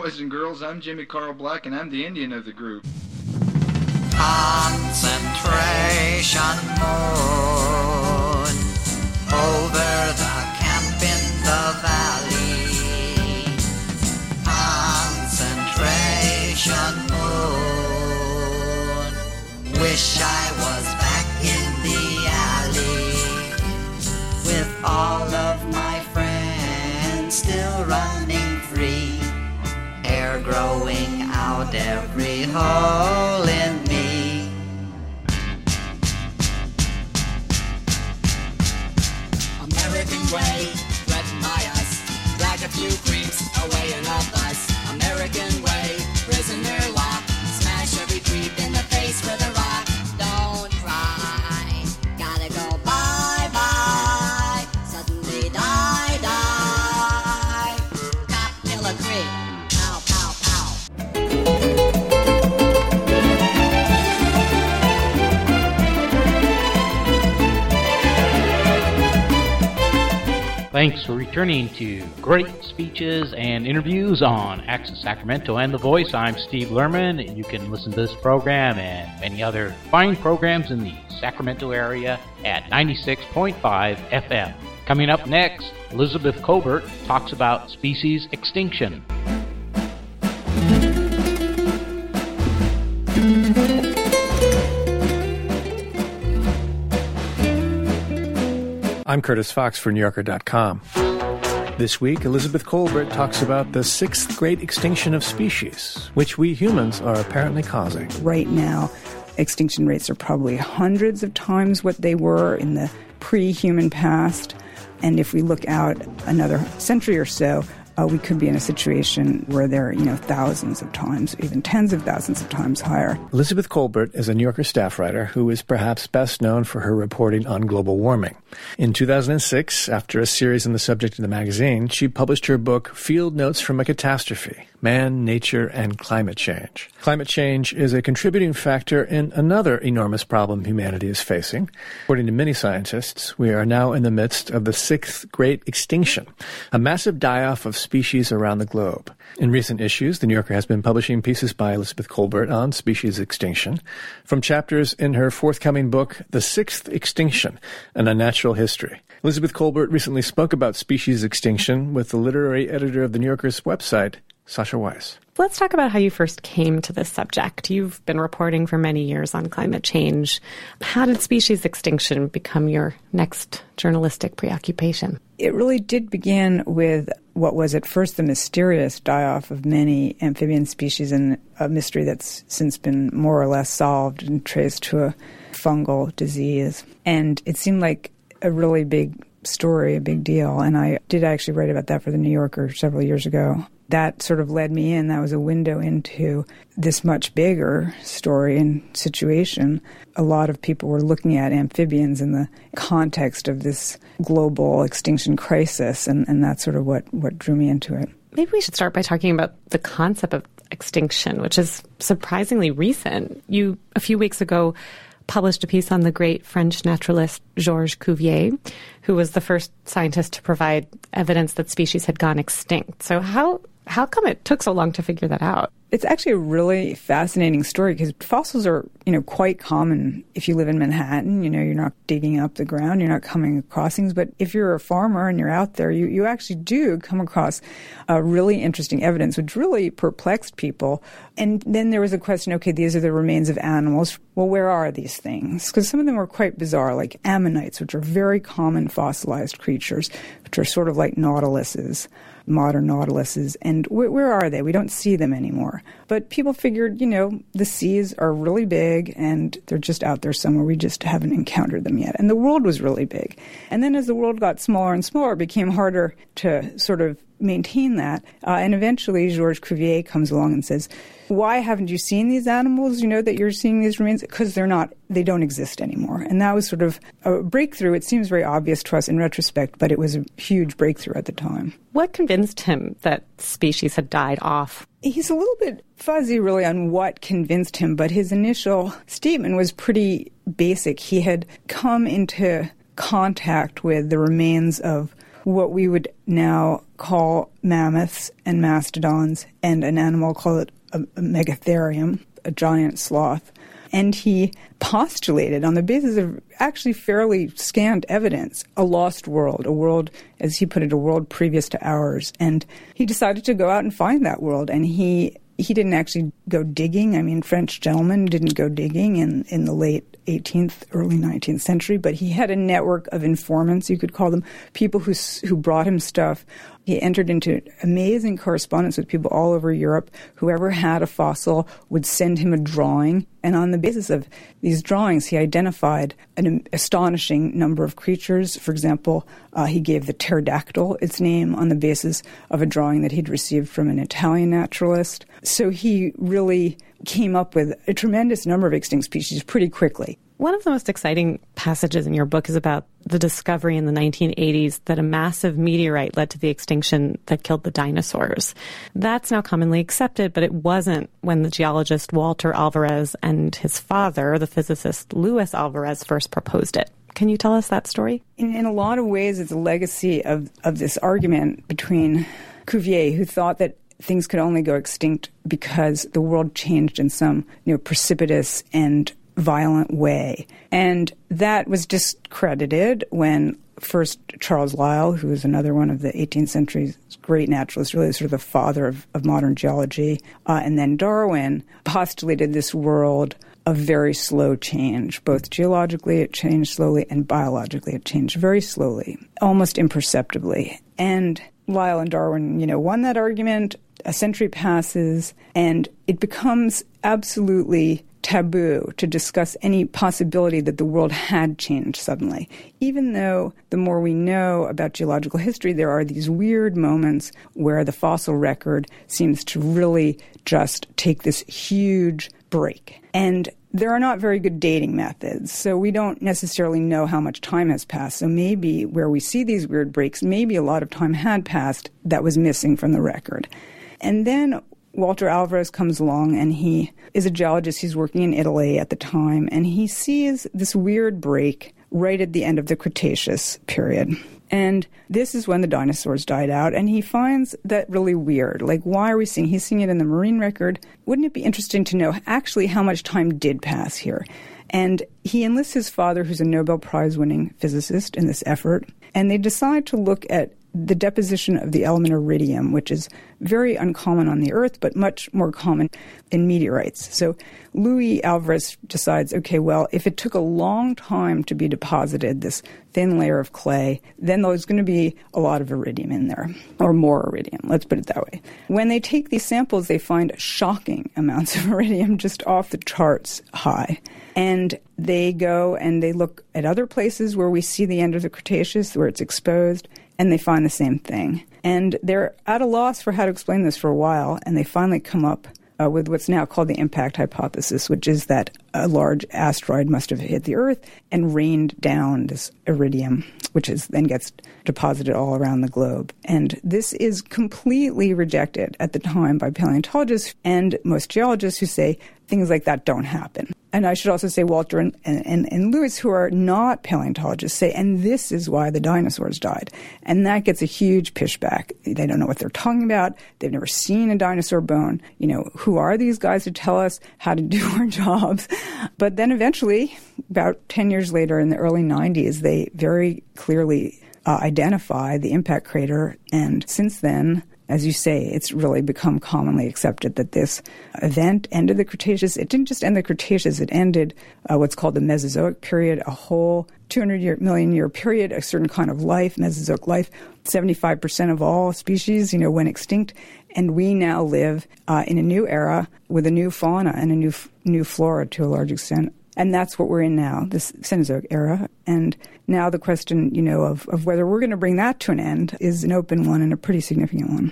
boys and girls. I'm Jimmy Carl Black, and I'm the Indian of the group. Concentration moon over the camp in the valley. Concentration moon. Wish I was back in the alley with all of my friends still running free. Hair growing out every hole in me. American way, threatened by us. Drag a few creeps away in a bus. American way, prisoner lock. Smash every creep in the face with a rock. Don't cry, gotta go bye-bye. Suddenly die. Cop, kill a creep. Pow, pow, pow. Thanks for returning to Great Speeches and Interviews on Access Sacramento and The Voice. I'm Steve Lerman. You can listen to this program and many other fine programs in the Sacramento area at 96.5 FM. Coming up next, Elizabeth Colbert talks about species extinction. I'm Curtis Fox for NewYorker.com. This week, Elizabeth Colbert talks about the sixth great extinction of species, which we humans are apparently causing. Right now, extinction rates are probably hundreds of times what they were in the pre-human past. And if we look out another century or so, we could be in a situation where they're, thousands of times, even tens of thousands of times higher. Elizabeth Colbert is a New Yorker staff writer who is perhaps best known for her reporting on global warming. In 2006, after a series on the subject in the magazine, she published her book, Field Notes from a Catastrophe: Man, Nature, and Climate Change. Climate change is a contributing factor in another enormous problem humanity is facing. According to many scientists, we are now in the midst of the sixth great extinction, a massive die-off of species around the globe. In recent issues, The New Yorker has been publishing pieces by Elizabeth Colbert on species extinction, from chapters in her forthcoming book, The Sixth Extinction, An Unnatural History. Elizabeth Colbert recently spoke about species extinction with the literary editor of The New Yorker's website, Sasha Weiss. Let's talk about how you first came to this subject. You've been reporting for many years on climate change. How did species extinction become your next journalistic preoccupation? It really did begin with what was at first the mysterious die-off of many amphibian species, and a mystery that's since been more or less solved and traced to a fungal disease. And it seemed like a really big story, a big deal. And I did actually write about that for The New Yorker several years ago. That sort of led me in. That was a window into this much bigger story and situation. A lot of people were looking at amphibians in the context of this global extinction crisis, and that's sort of what drew me into it. Maybe we should start by talking about the concept of extinction, which is surprisingly recent. You, a few weeks ago, published a piece on the great French naturalist Georges Cuvier, who was the first scientist to provide evidence that species had gone extinct. So how come it took so long to figure that out? It's actually a really fascinating story because fossils are, quite common if you live in Manhattan. You're not digging up the ground, you're not coming across things. But if you're a farmer and you're out there, you actually do come across really interesting evidence, which really perplexed people. And then there was a question, okay, these are the remains of animals. Well, where are these things? Because some of them were quite bizarre, like ammonites, which are very common fossilized creatures, which are sort of like nautiluses, modern nautiluses. And where are they? We don't see them anymore. But people figured, the seas are really big and they're just out there somewhere. We just haven't encountered them yet. And the world was really big. And then as the world got smaller and smaller, it became harder to sort of maintain that. And eventually Georges Cuvier comes along and says, why haven't you seen these animals, that you're seeing these remains? Because they don't exist anymore. And that was sort of a breakthrough. It seems very obvious to us in retrospect, but it was a huge breakthrough at the time. What convinced him that species had died off? He's a little bit fuzzy, really, on what convinced him, but his initial statement was pretty basic. He had come into contact with the remains of what we would now call mammoths and mastodons, and an animal called a megatherium, a giant sloth. And he postulated, on the basis of actually fairly scant evidence, a lost world, a world, as he put it, a world previous to ours. And he decided to go out and find that world. And he didn't actually go digging. I mean, French gentlemen didn't go digging in the late 18th, early 19th century, but he had a network of informants, you could call them, people who brought him stuff. He entered into amazing correspondence with people all over Europe. Whoever had a fossil would send him a drawing. And on the basis of these drawings, he identified an astonishing number of creatures. For example, he gave the pterodactyl its name on the basis of a drawing that he'd received from an Italian naturalist. So he really came up with a tremendous number of extinct species pretty quickly. One of the most exciting passages in your book is about the discovery in the 1980s that a massive meteorite led to the extinction that killed the dinosaurs. That's now commonly accepted, but it wasn't when the geologist Walter Alvarez and his father, the physicist Luis Alvarez, first proposed it. Can you tell us that story? In a lot of ways, it's a legacy of this argument between Cuvier, who thought that things could only go extinct because the world changed in some precipitous and violent way. And that was discredited when first Charles Lyell, who was another one of the 18th century's great naturalists, really sort of the father of modern geology, and then Darwin postulated this world of very slow change. Both geologically it changed slowly, and biologically it changed very slowly, almost imperceptibly. And Lyell and Darwin, won that argument. A century passes, and it becomes absolutely taboo to discuss any possibility that the world had changed suddenly. Even though the more we know about geological history, there are these weird moments where the fossil record seems to really just take this huge break. And there are not very good dating methods, so we don't necessarily know how much time has passed. So maybe where we see these weird breaks, maybe a lot of time had passed that was missing from the record. And then Walter Alvarez comes along, and he is a geologist. He's working in Italy at the time, and he sees this weird break right at the end of the Cretaceous period. And this is when the dinosaurs died out, and he finds that really weird. Like, why are we seeing? He's seeing it in the marine record. Wouldn't it be interesting to know actually how much time did pass here? And he enlists his father, who's a Nobel Prize-winning physicist, in this effort, and they decide to look at the deposition of the element iridium, which is very uncommon on the Earth, but much more common in meteorites. So Luis Alvarez decides, okay, well, if it took a long time to be deposited, this thin layer of clay, then there's going to be a lot of iridium in there, or more iridium, let's put it that way. When they take these samples, they find shocking amounts of iridium, just off the charts high. And they go and they look at other places where we see the end of the Cretaceous, where it's exposed, and they find the same thing. And they're at a loss for how to explain this for a while, and they finally come up with what's now called the impact hypothesis, which is that a large asteroid must have hit the Earth and rained down this iridium, which then gets deposited all around the globe. And this is completely rejected at the time by paleontologists and most geologists, who say things like that don't happen. And I should also say Walter and Luis, who are not paleontologists, say, and this is why the dinosaurs died. And that gets a huge pushback. They don't know what they're talking about. They've never seen a dinosaur bone. Who are these guys to tell us how to do our jobs? But then eventually, about 10 years later, in the early 90s, they very clearly identify the impact crater. And since then, as you say, it's really become commonly accepted that this event ended the Cretaceous. It didn't just end the Cretaceous, it ended what's called the Mesozoic period, a whole 200 million year period, a certain kind of life, Mesozoic life. 75% of all species, went extinct. And we now live in a new era with a new fauna and a new flora to a large extent. And that's what we're in now, this Cenozoic era. And now the question, of whether we're going to bring that to an end is an open one and a pretty significant one.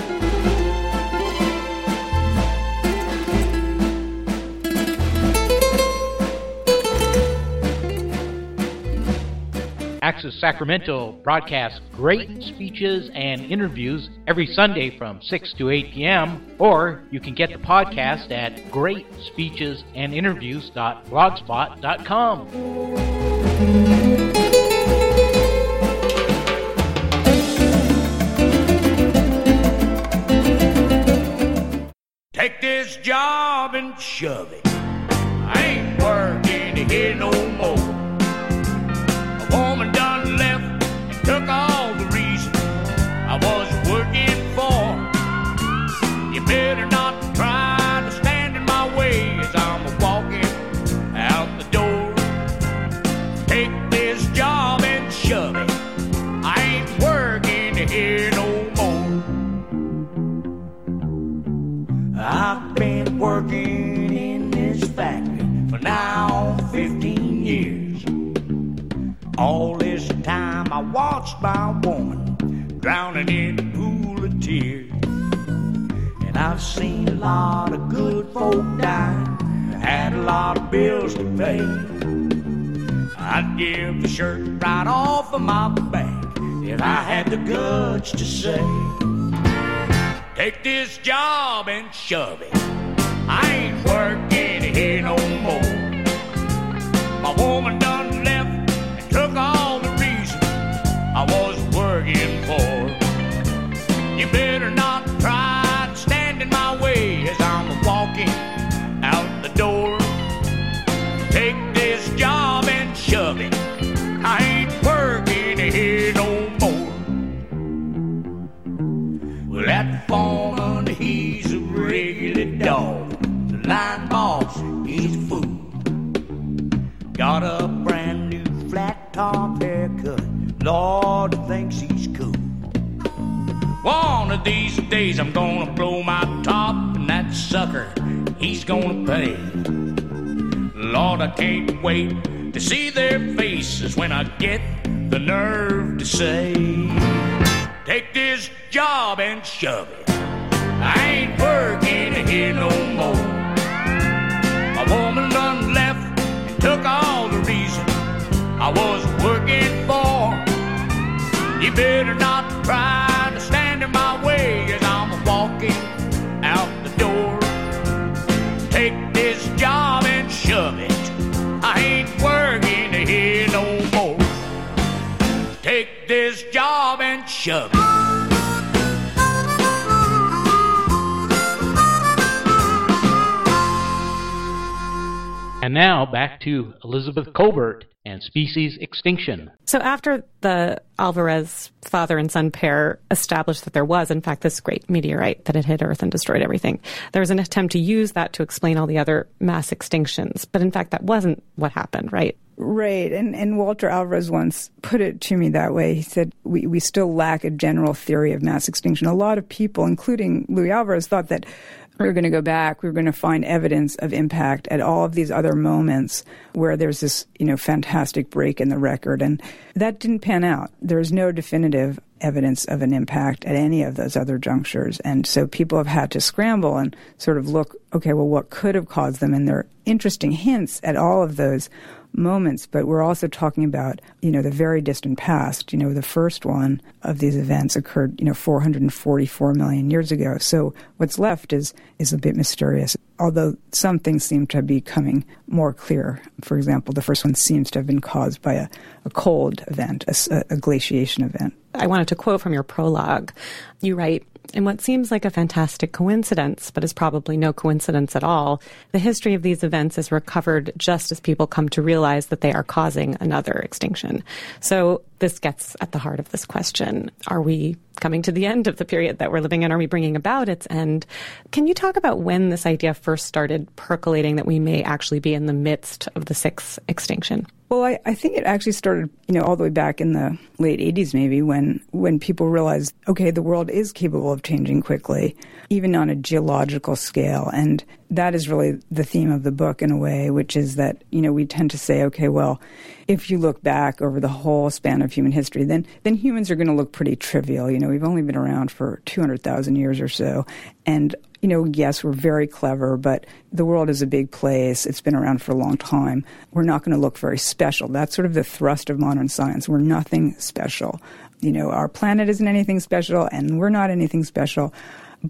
Access Sacramento broadcasts great speeches and interviews every Sunday from 6 to 8 p.m., or you can get the podcast at greatspeechesandinterviews.blogspot.com. this job and shove it. I ain't working here no more. A woman done left and took all the reason I was working for. You better not try to stand in my way as I'm walking out the door. Take this job and shove it. I ain't working here no more. I've been working in this factory for now 15 years. All this time I watched my woman drowning in a pool of tears. And I've seen a lot of good folk die, had a lot of bills to pay. I'd give the shirt right off of my back if I had the guts to say, take this job and shove it. I ain't working here no more. My woman done left and took all the reason I was working for. You better not try to stand in my way as I'm walking out the door. Take this job and shove it. I ain't working here no more. Well, that foreman, he's a regular dog. The line boss, he's a fool. Got a brand new flat top haircut. Lord, he thinks he's cool. One of these days I'm gonna blow my top, and that sucker, he's gonna pay. Lord, I can't wait to see their faces when I get the nerve to say, take this job and shove it. I ain't working here no more. A woman done left and took all the reason I was working for. You better not try to stand in my way as I'm walking out the door. Take this job and shove it. I ain't working here no more. Take this job and shove it. And now back to Elizabeth Kolbert and species extinction. So after the Alvarez father and son pair established that there was, in fact, this great meteorite that had hit Earth and destroyed everything, there was an attempt to use that to explain all the other mass extinctions. But in fact, that wasn't what happened, right? Right. And Walter Alvarez once put it to me that way. He said, we still lack a general theory of mass extinction. A lot of people, including Luis Alvarez, thought that we were going to go back, we were going to find evidence of impact at all of these other moments where there's this, fantastic break in the record. And that didn't pan out. There's no definitive evidence of an impact at any of those other junctures. And so people have had to scramble and sort of look, okay, well, what could have caused them? And there are interesting hints at all of those moments, but we're also talking about, the very distant past. The first one of these events occurred, 444 million years ago. So what's left is a bit mysterious, although some things seem to be becoming more clear. For example, the first one seems to have been caused by a cold event, a glaciation event. I wanted to quote from your prologue. You write, in what seems like a fantastic coincidence, but is probably no coincidence at all, the history of these events is recovered just as people come to realize that they are causing another extinction. So this gets at the heart of this question. Are we coming to the end of the period that we're living in? Are we bringing about its end? Can you talk about when this idea first started percolating that we may actually be in the midst of the sixth extinction? Well, I think it actually started, all the way back in the late 80s maybe when people realized, okay, the world is capable of changing quickly, even on a geological scale. And that is really the theme of the book in a way, which is that, we tend to say, okay, well, if you look back over the whole span of human history, then humans are going to look pretty trivial. We've only been around for 200,000 years or so. And yes, we're very clever, but the world is a big place. It's been around for a long time. We're not going to look very special. That's sort of the thrust of modern science. We're nothing special. Our planet isn't anything special, and we're not anything special. But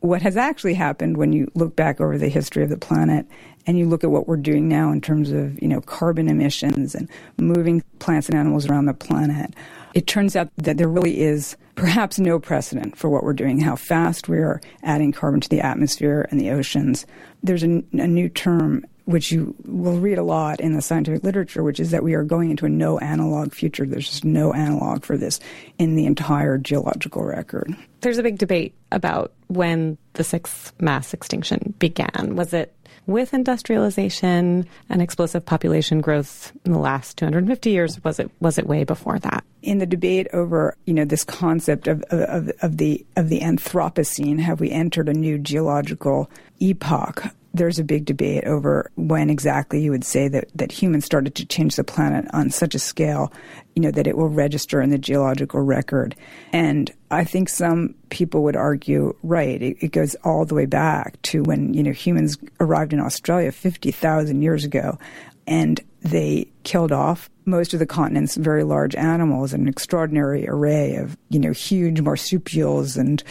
what has actually happened when you look back over the history of the planet and you look at what we're doing now in terms of, carbon emissions and moving plants and animals around the planet, it turns out that there really is perhaps no precedent for what we're doing, how fast we are adding carbon to the atmosphere and the oceans. There's a new term which you will read a lot in the scientific literature, which is that we are going into a no-analog future. There's just no analog for this in the entire geological record. There's a big debate about when the sixth mass extinction began. Was it with industrialization and explosive population growth in the last 250 years? Was it way before that? In the debate over, this concept of the Anthropocene, have we entered a new geological epoch? There's a big debate over when exactly you would say that humans started to change the planet on such a scale, that it will register in the geological record. And I think some people would argue, right, it goes all the way back to when, humans arrived in Australia 50,000 years ago, and they killed off most of the continent's very large animals, an extraordinary array of, huge marsupials and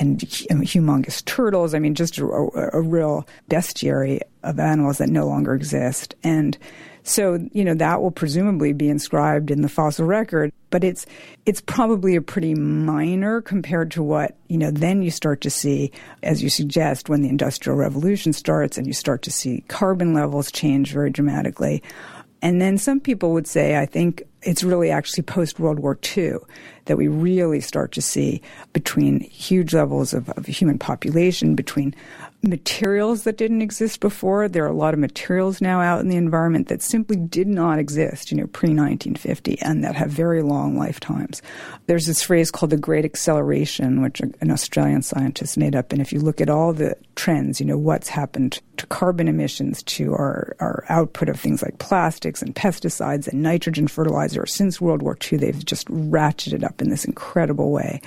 humongous turtles. I mean, just a real bestiary of animals that no longer exist. And so, that will presumably be inscribed in the fossil record, but it's probably a pretty minor compared to what, then you start to see, as you suggest, when the Industrial Revolution starts and you start to see carbon levels change very dramatically. And then some people would say, I think it's really actually post-World War II that we really start to see between huge levels of human population, between materials that didn't exist before. There are a lot of materials now out in the environment that simply did not exist, pre-1950, and that have very long lifetimes. There's this phrase called the Great Acceleration, which an Australian scientist made up. And if you look at all the trends, what's happened to carbon emissions, to our output of things like plastics and pesticides and nitrogen fertilizer, since World War II, they've just ratcheted up in this incredible way.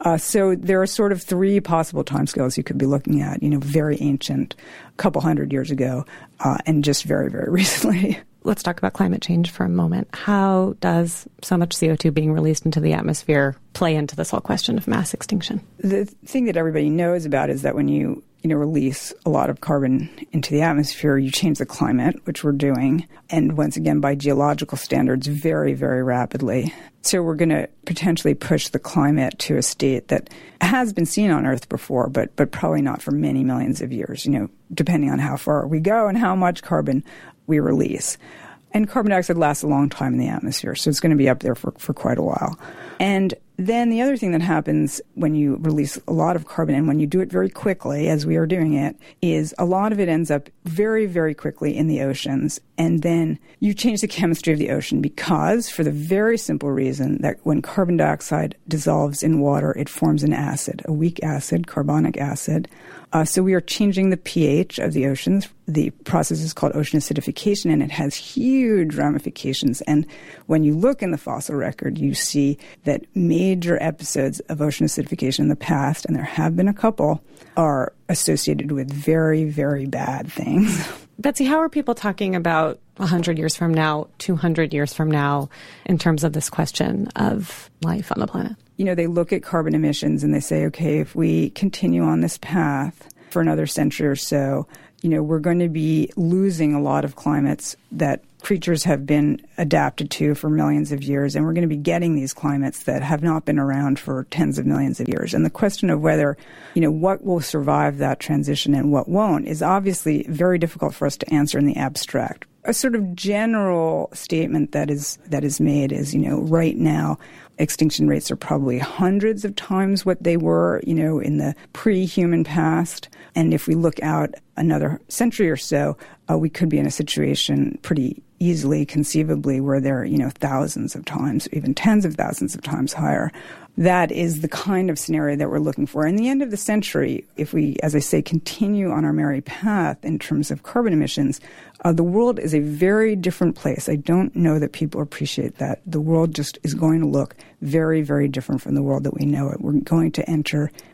So there are sort of three possible timescales you could be looking at, very ancient, a couple hundred years ago, and just very, very recently. Let's talk about climate change for a moment. How does so much CO2 being released into the atmosphere play into this whole question of mass extinction? The thing that everybody knows about is that when you release a lot of carbon into the atmosphere, you change the climate, which we're doing, and once again, by geological standards, very, very rapidly. So we're going to potentially push the climate to a state that has been seen on Earth before, but probably not for many millions of years, depending on how far we go and how much carbon we release. And carbon dioxide lasts a long time in the atmosphere, so it's going to be up there for quite a while. And then the other thing that happens when you release a lot of carbon, and when you do it very quickly, as we are doing it, is a lot of it ends up very, very quickly in the oceans. And then you change the chemistry of the ocean because, for the very simple reason that when carbon dioxide dissolves in water, it forms an acid, a weak acid, carbonic acid. So we are changing the pH of the oceans. The process is called ocean acidification, and it has huge ramifications. And when you look in the fossil record, you see that major episodes of ocean acidification in the past, and there have been a couple, are associated with very, very bad things. Betsy, how are people talking about 100 years from now, 200 years from now, in terms of this question of life on the planet? They look at carbon emissions and they say, okay, if we continue on this path for another century or so, we're going to be losing a lot of climates that creatures have been adapted to for millions of years, and we're going to be getting these climates that have not been around for tens of millions of years. And the question of whether, what will survive that transition and what won't is obviously very difficult for us to answer in the abstract. A sort of general statement that is made is, right now, extinction rates are probably hundreds of times what they were, in the pre-human past. And if we look out another century or so, we could be in a situation pretty easily, conceivably, where they're, thousands of times, even tens of thousands of times higher. That is the kind of scenario that we're looking for. In the end of the century, if we, as I say, continue on our merry path in terms of carbon emissions, the world is a very different place. I don't know that people appreciate that. The world just is going to look very, very different from the world that we know it. We're going to enter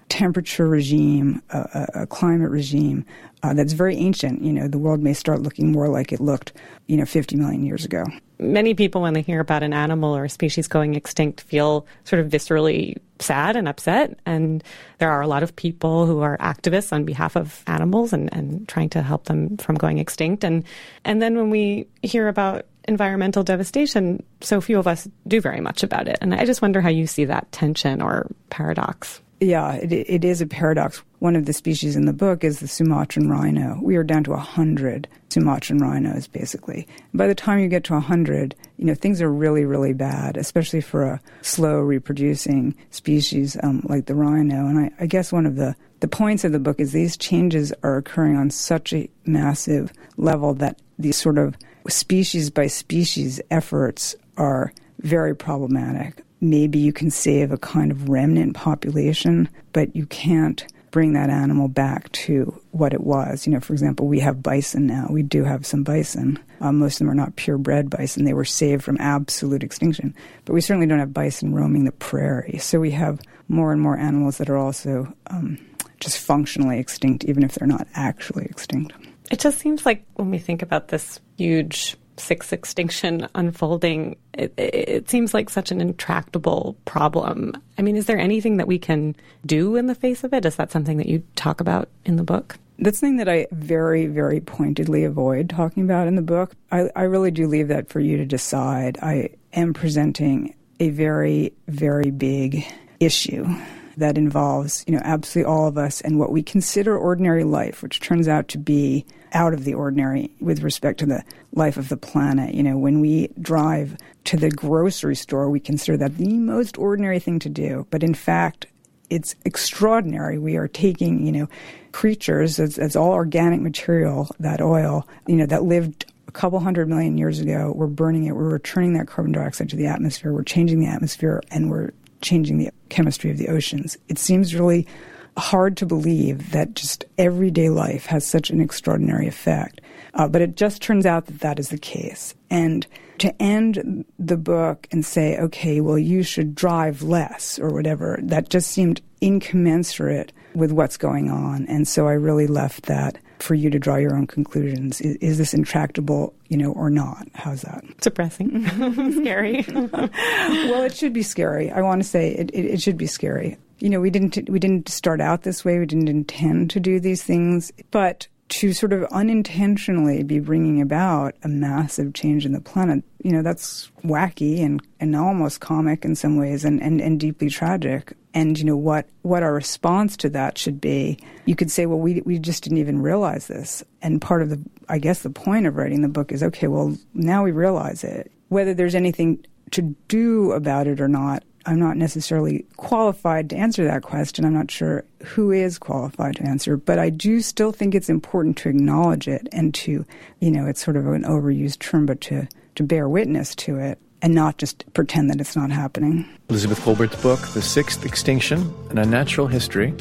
temperature regime, a climate regime that's very ancient. The world may start looking more like it looked, 50 million years ago. Many people, when they hear about an animal or a species going extinct, feel sort of viscerally sad and upset. And there are a lot of people who are activists on behalf of animals and trying to help them from going extinct. And then when we hear about environmental devastation, so few of us do very much about it. And I just wonder how you see that tension or paradox. Yeah, it is a paradox. One of the species in the book is the Sumatran rhino. We are down to 100 Sumatran rhinos, basically. By the time you get to 100, things are really, really bad, especially for a slow reproducing species like the rhino. And I guess one of the points of the book is these changes are occurring on such a massive level that these sort of species by species efforts are very problematic. Maybe you can save a kind of remnant population, but you can't bring that animal back to what it was. For example, we have bison now. We do have some bison. Most of them are not purebred bison. They were saved from absolute extinction. But we certainly don't have bison roaming the prairie. So we have more and more animals that are also just functionally extinct, even if they're not actually extinct. It just seems like when we think about this huge sixth extinction unfolding, it seems like such an intractable problem. I mean, is there anything that we can do in the face of it? Is that something that you talk about in the book? That's something that I very, very pointedly avoid talking about in the book. I really do leave that for you to decide. I am presenting a very, very big issue that involves, absolutely all of us and what we consider ordinary life, which turns out to be out of the ordinary with respect to the life of the planet. When we drive to the grocery store, we consider that the most ordinary thing to do. But in fact, it's extraordinary. We are taking, creatures, as all organic material, that oil, that lived a couple 100 million years ago. We're burning it. We're returning that carbon dioxide to the atmosphere. We're changing the atmosphere, and we're changing the chemistry of the oceans. It seems really hard to believe that just everyday life has such an extraordinary effect. But it just turns out that that is the case. And to end the book and say, okay, well, you should drive less or whatever, that just seemed incommensurate with what's going on. And so I really left that for you to draw your own conclusions. Is this intractable, or not? How's that? Depressing. Scary. Well, it should be scary. I want to say it should be scary. We didn't start out this way. We didn't intend to do these things. But to sort of unintentionally be bringing about a massive change in the planet, that's wacky and almost comic in some ways and deeply tragic. And, what our response to that should be, you could say, well, we just didn't even realize this. And part of the point of writing the book is, okay, well, now we realize it. Whether there's anything to do about it or not, I'm not necessarily qualified to answer that question. I'm not sure who is qualified to answer, but I do still think it's important to acknowledge it and to, it's sort of an overused term, but to bear witness to it and not just pretend that it's not happening. Elizabeth Kolbert's book, The Sixth Extinction, An Unnatural History.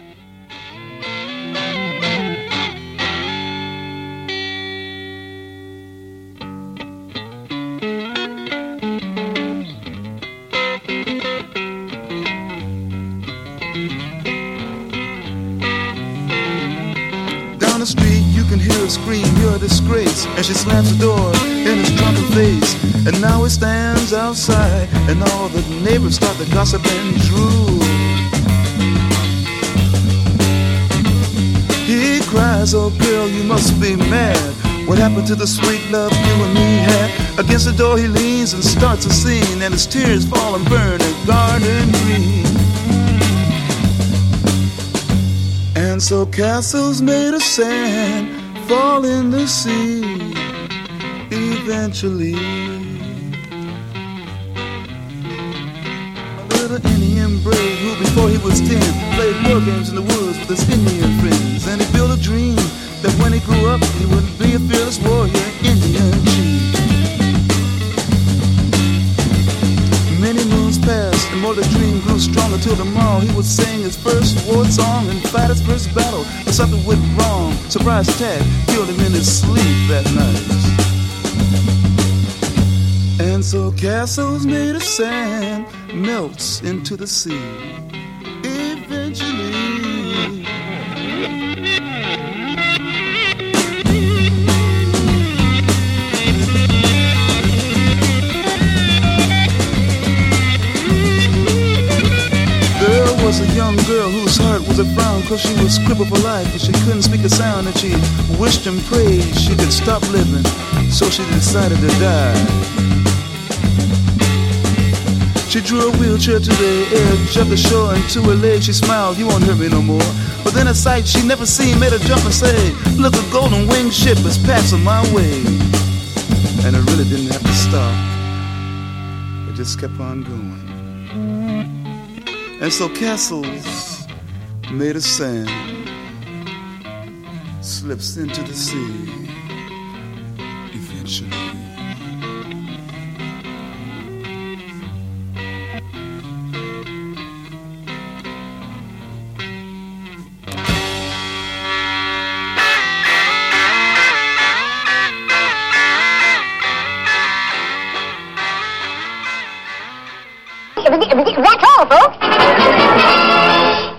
The street, you can hear her scream, you're a disgrace. And she slams the door in his drunken face. And now he stands outside, and all the neighbors start to gossip and drool. He cries, oh girl, you must be mad. What happened to the sweet love you and me had? Against the door he leans and starts a scene, and his tears fall and burn a garden green. And so castles made of sand fall in the sea eventually. A little Indian brave who before he was 10 played war games in the woods with his Indian friends. And he built a dream that when he grew up he would be a fearless warrior, Indian chief. Many moons passed, and more the dream grew stronger till tomorrow he would sing his first war song and fight his first battle. But something went wrong. Surprise attack killed him in his sleep that night. And so castles made of sand melts into the sea eventually. 'cause she was crippled for life, but she couldn't speak a sound, and she wished and prayed she could stop living, so she decided to die. She drew a wheelchair to the edge of the shore, and to her leg she smiled, "You won't hurt me no more." But then a sight she never seen made her jump and say, "Look, a golden winged ship is passing my way." And it really didn't have to stop. It just kept on going. And so castles made of sand slips into the sea eventually. That's all, folks.